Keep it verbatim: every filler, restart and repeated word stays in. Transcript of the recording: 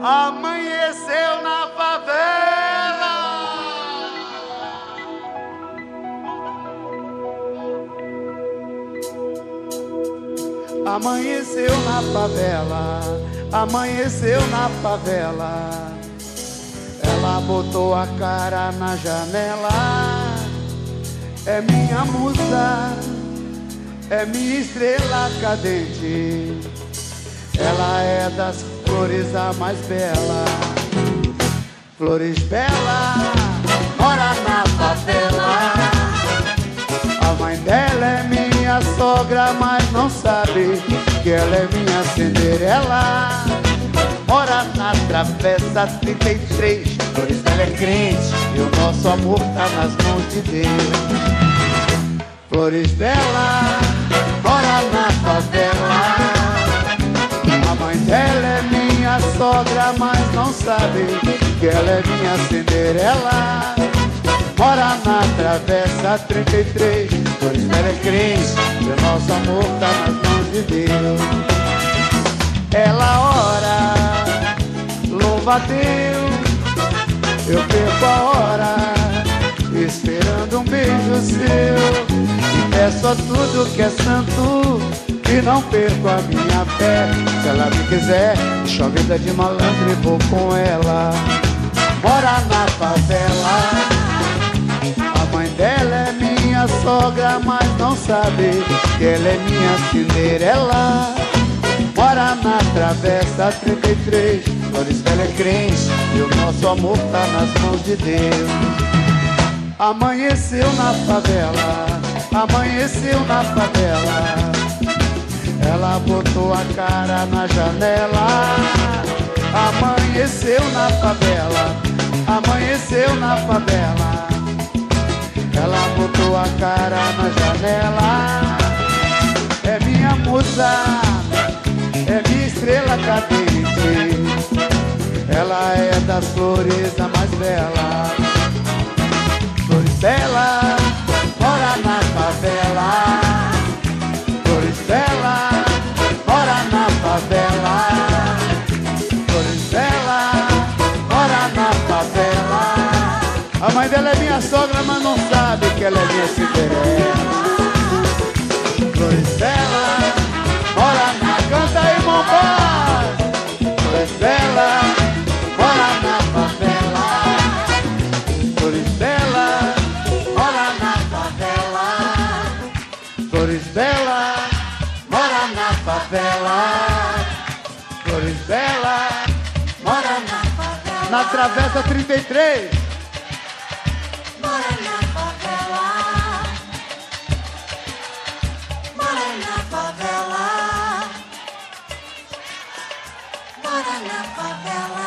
Amanheceu na favela. Amanheceu na favela. Amanheceu na favela. Ela botou a cara na janela. É minha musa, é minha estrela cadente. Ela é das flores a mais bela. Flores bela, mora na favela. A mãe dela é minha sogra, mas não sabe que ela é minha Cinderela. Mora na Travessa trinta e três. Flores bela é crente e o nosso amor tá nas mãos de Deus. Flores bela, mora na favela. A mãe dela é minha sogra, mas não sabe que ela é minha Cinderela. Mora na Travessa trinta e três. Flores bela é crente e o nosso amor tá nas mãos de Deus. Ela ora, louva a Deus. Eu perco a hora esperando um beijo seu. E peço a tudo que é santo e não perco a minha fé. Se ela me quiser, deixo a vida de malandro e vou com ela. Mora na favela. A mãe dela é minha sogra, mas não sabe que ela é minha Cinderela. Mora na Travessa trinta e três. Flores bela é crente e o nosso amor tá nas mãos de Deus. Amanheceu na favela. Amanheceu na favela. Ela botou a cara na janela. Amanheceu na favela. Amanheceu na favela. Ela botou a cara na janela. É minha musa, é minha estrela cadente. Ela é das flores a mais bela. Flores bela, mora na favela. Flores bela, mora na favela. Flores bela, mora na favela. A mãe dela é minha sogra, mas não sabe que ela é minha Cinderela. Flores bela, mora na... Canta aí, Mombás. Flores bela, mora na favela. Flores bela, mora na favela. Flores bela, mora na favela. Flores bela, mora na favela. Na Travessa trinta e três. Mora na favela. Mora na favela. Mora na favela.